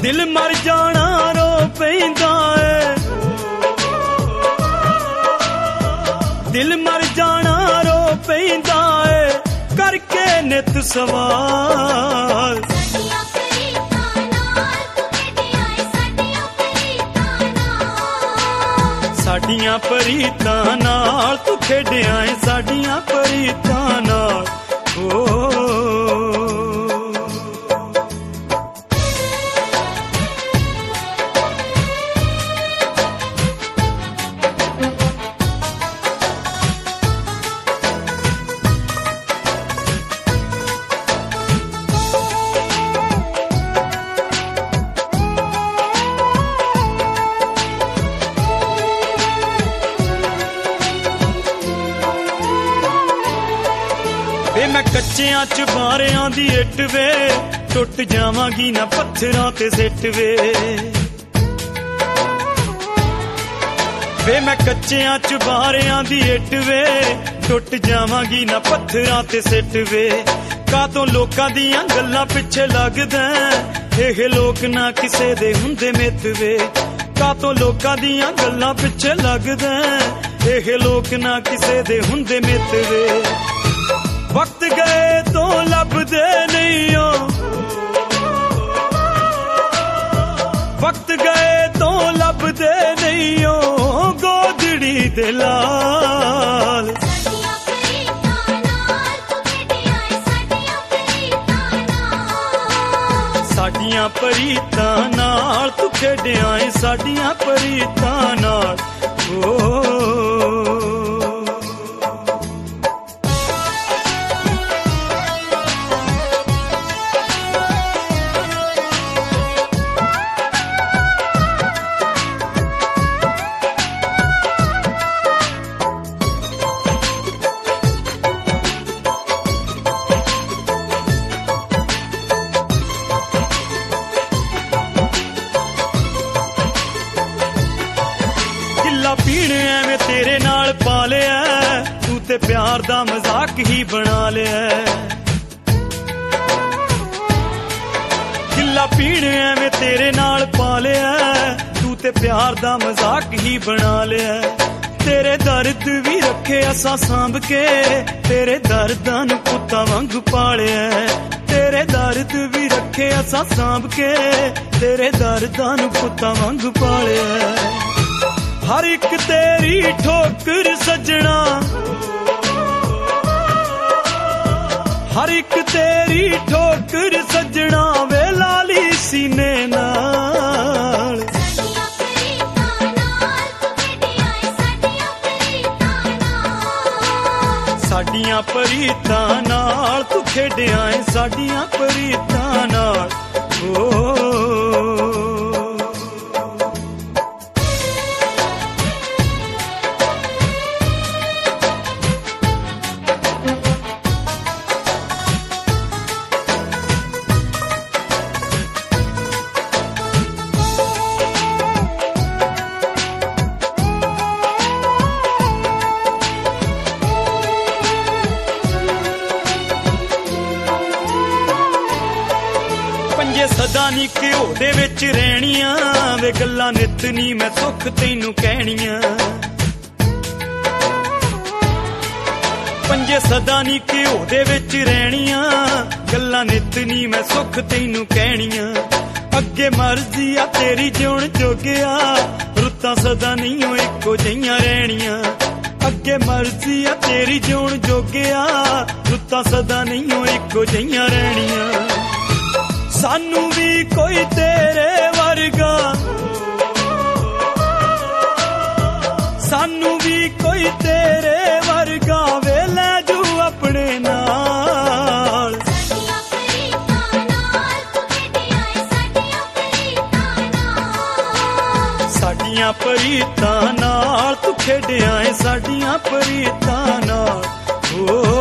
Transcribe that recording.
दिल मर जाना रो पैंदा है, दिल मर जाना रो पैंदा है, करके नित सवाल। साडियां परीतां नाल तू खेडिया है, साडियां परीतां नाल मैं कच्चियां च बारियां दी इट वे, टुट जावांगी ना पत्थरां ते सिट वे। मैं कच्चियां च बारियां दी इट वे, टुट जावांगी ना पत्थरां ते सिट वे। कातों लोकां दियां गल्लां पिछे लगदा, एह लोक ना किसे दे हुंदे मित वे। कातों लोकां दियां गल्लां पिछे लगदा, एह लोक ना किसे दे हुंदे मित वे। वक्त गए तो लभदे नहीं हो, वक्त गए तो लभदे नहीं हो, गोदड़ी दे लाल। साडियां परीतां नाल तू खेडिया है, साडियां परीतां नाल पीने एवें तेरे नाल पा लिया, तू ते प्यार दा मजाक ही बना लिया। गिल्ला पीने एवें तेरे नाल पा लिया, तू ते प्यार दा मजाक ही बना लिया। तेरे दर्द भी रखे असां सांभ के, तेरे दर्दां नूं पुत्तां वांग पालिया। तेरे दर्द भी रखे असां सांभ के, तेरे दर्दां नूं पुत्तां वांग पालिया। हर एक तेरी ठोकर सजना, हर एक तेरी ठोकर सजना, वे लाली सीने नाल। साडियां परीतां नाल तू खेडिया है, साडियां परीतां नाल सदा नी घ्यो दे विच रहनियां, वे गल्लां नित नी मैं सुख तैनू कहनियां। पंजे सदा नी घ्यो दे विच रहनियां, गल्लां नित नी मैं सुख तैनू कहनियां। अगे मर्जी आ तेरी जिउण जोगिया, रुत्तां सदा नहीं हो इक्को जिहियां रहनियां। अगे मर्जी आ तेरी जिउण जोगिया, रुत्तां सदा नहीं हो इक्को जिहियां रहनियां। सानू भी कोई तेरे वर्गा, सानू भी कोई तेरे वर्गा, वे ले जू अपने नाल। साडियां परीतां नाल तू खेडिया है, साडियां परीतां नाल